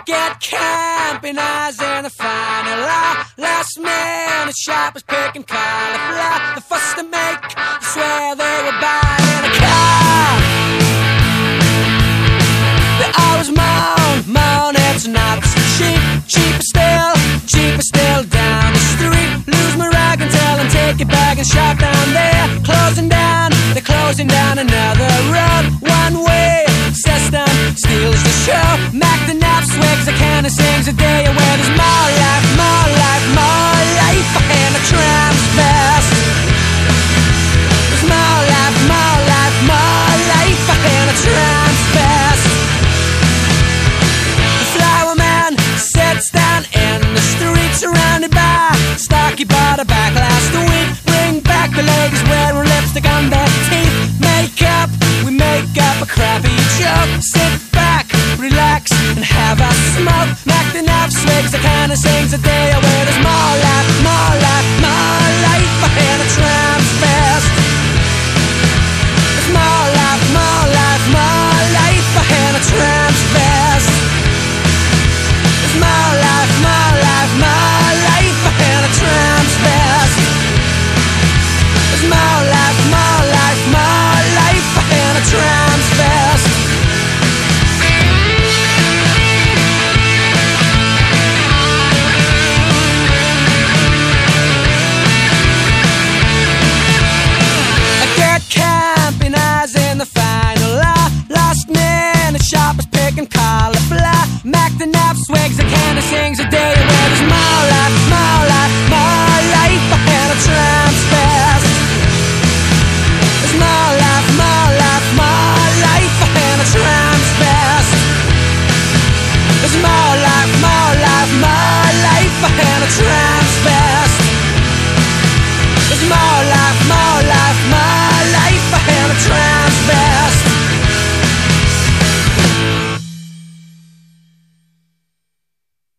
get camping eyes in the final hour. Last minute shoppers picking cauliflower. The fuss to make, I swear they were buying a car. They always moan, it's not cheap. Cheaper still down the street. Lose my rag and tell them take it back and shop down there. They're closing down another road. One way, system steals the show. Mac the nap swigs, the can of sings a day where there's more life and a tram's best. There's more life and a tram's best. The flower man sits down in the street, surrounded by stocky butter back last week. Bring back the ladies wearing lipstick on their teeth. We make up a crappy joke. Sit back, relax, and have a smoke. Mac the nap swigs, the kind of sings a day where there's more life and a tram's best. There's more life and a tram's best. There's more life and a tram's best. There's more life and a tram's best. I get camping eyes in the final hour. Last minute shoppers picking cauliflower. Mac the nap swigs, the can of sings a day where there's more life and a tram's best. There's more life and a tram's best. There's more life and a tram's best. There's more life